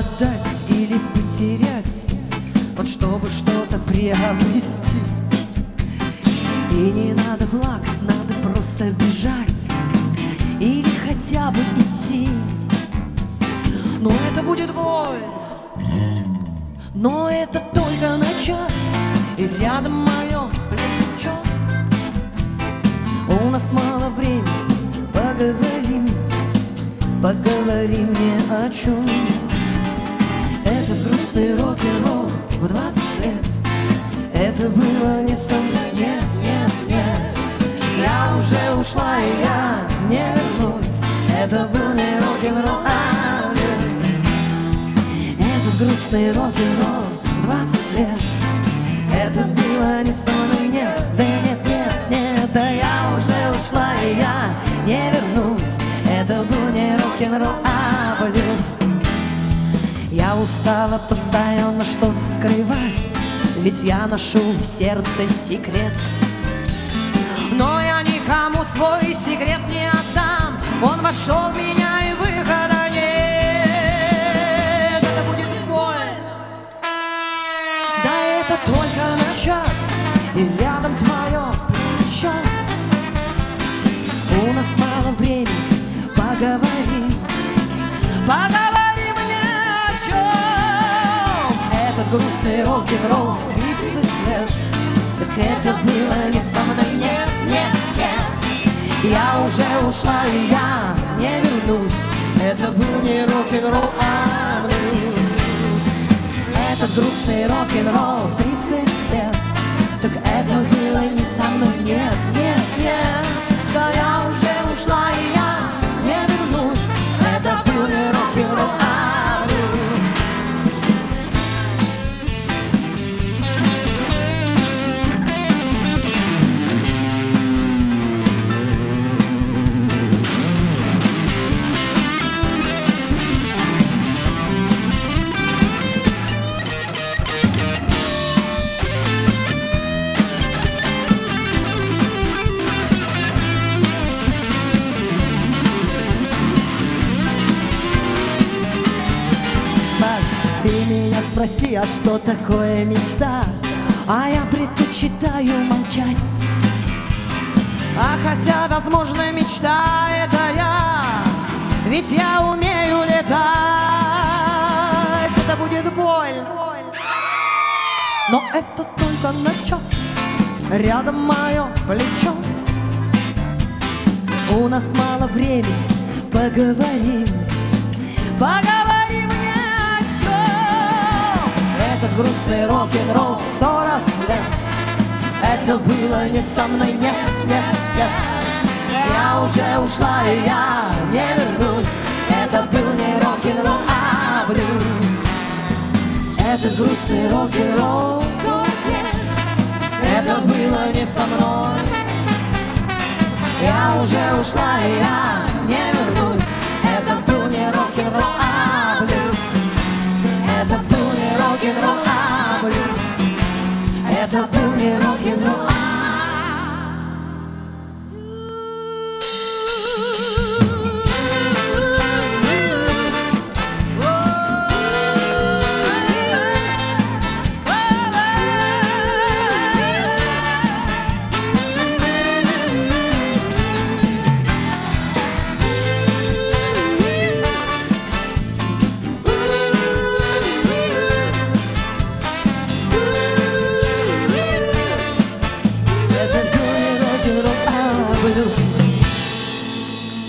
отдать или потерять, вот чтобы что-то приобрести. И не надо плакать, надо просто бежать или хотя бы идти. Но это будет боль, но это только на час. И рядом мое плечо. У нас мало времени, поговорим, поговорим ни о чем. Это грустный рок-н-ролл в 20 лет. Это было не со мной, нет, нет, нет. Я уже ушла, и я не вернусь. Это был не рок-н-ролл, а блюз. Это грустный рок-н-ролл в 20 лет. Это было не со мной, нет, да нет, нет, нет. Да я уже ушла, и я не вернусь. Это был не рок-н-ролл, а блюз. Я устала постоянно что-то скрывать, ведь я ношу в сердце секрет. Но я никому свой секрет не отдам. Он вошел в меня, и выхода нет. Это будет боль, да это только на час. И рядом твое плечо. У нас мало времени, поговорим, поговорим ни о чем. Этот грустный рок-н-ролл в 30 лет. Так это было не со мной, нет, нет, нет. Я уже ушла, и я не вернусь. Это был не рок-н-ролл, а блюз. Этот грустный рок-н-ролл в 30 лет. Так это было не со мной, нет, нет, нет. Да я уже ушла, и я не вернусь. Это был не рок-н-ролл, а блюз. Ты меня спроси, а что такое мечта? А я предпочитаю молчать. А хотя, возможно, мечта — это я, ведь я умею летать. Это будет боль, но это только на час. Рядом мое плечо. У нас мало времени, поговорим, поговорим ни о чем. Этот грустный рок-н-ролл в 40 лет. Это было не со мной, нет, нет, нет. Я уже ушла, и я не вернусь. Это был не рок-н-ролл, а блюз. Это грустный рок-н-ролл в 40 лет. Это было не со мной. Я уже ушла, и я не вернусь.